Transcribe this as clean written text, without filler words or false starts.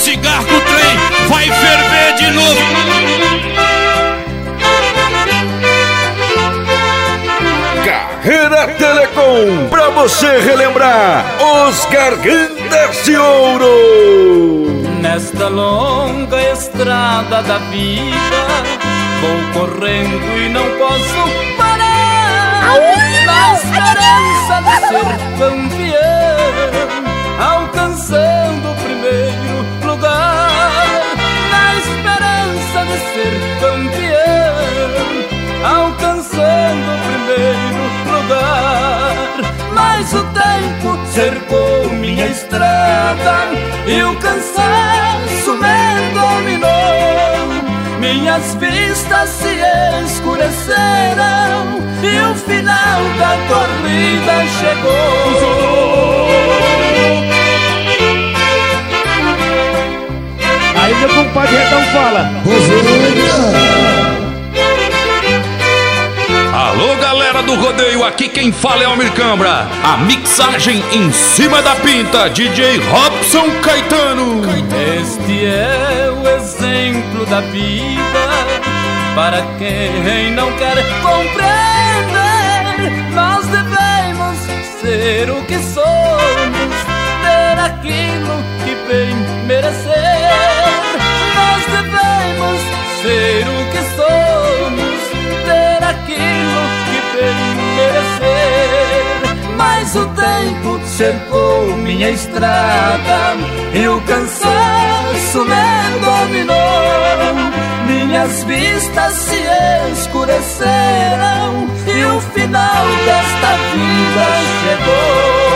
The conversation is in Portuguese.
cigarro que o trem vai ferver de novo. Carreira Telecom, pra você relembrar os Gargantas de Ouro. Nesta longa estrada da vida, vou correndo e não posso parar. Na esperança de ser campeão, alcançando o primeiro lugar. Na esperança de ser campeão, alcançando o primeiro lugar. Mas o tempo cercou minha estrada e o cansaço me dominou. Minhas vistas se escureceram e o final da corrida chegou. Aí meu compadre Redão fala: Alô, galera do rodeio, aqui quem fala é Almir Cambra. A mixagem em cima da pinta, DJ Robson Caetano. Este é o exemplo da vida para quem não quer compreender. Nós devemos ser o que somos, ter aquilo que bem merecer. Nós devemos ser o que somos, ter aquilo que bem merecer. Mas o tempo cercou minha estrada e o cansaço me dominou. Minhas vistas se escureceram e o final desta vida chegou.